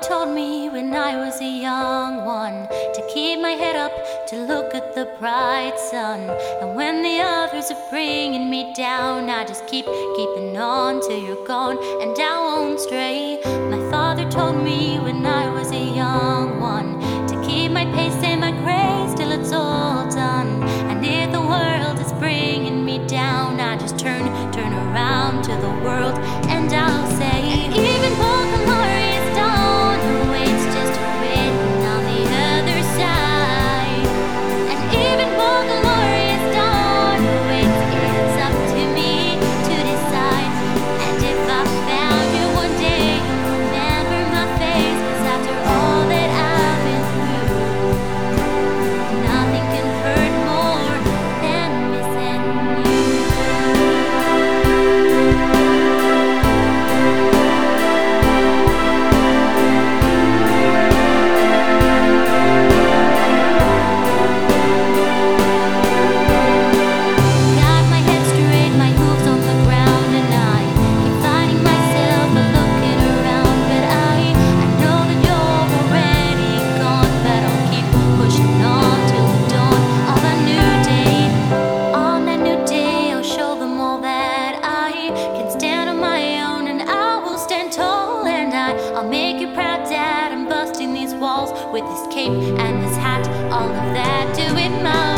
told me when I was a young one to keep my head up, to look at the bright sun. And when the others are bringing me down, I just keeping on till you're gone, and I won't stray. My father told me when I was a young one to keep my pace and my grace till it's all done. And if the world is bringing me down, I just turn around to the world, and I'll say, even though the glory is done, oh, it's just written on the other side. And even though the glory is done, oh, it's up to me to decide. And if I found you one day, you'll remember my face, 'cause after all that I've been through, nothing can hurt more than missing you. Got my head straight, my hooves on the ground, and I keep finding myself looking around. But I know that you're already gone, but I'll keep pushing on till the dawn of a new day. On that new day, I'll show them all that I can stand on my own, and I will stand tall. And I'll make you proud, Dad. I'm busting these walls with this cape and this hat, all of that, do it my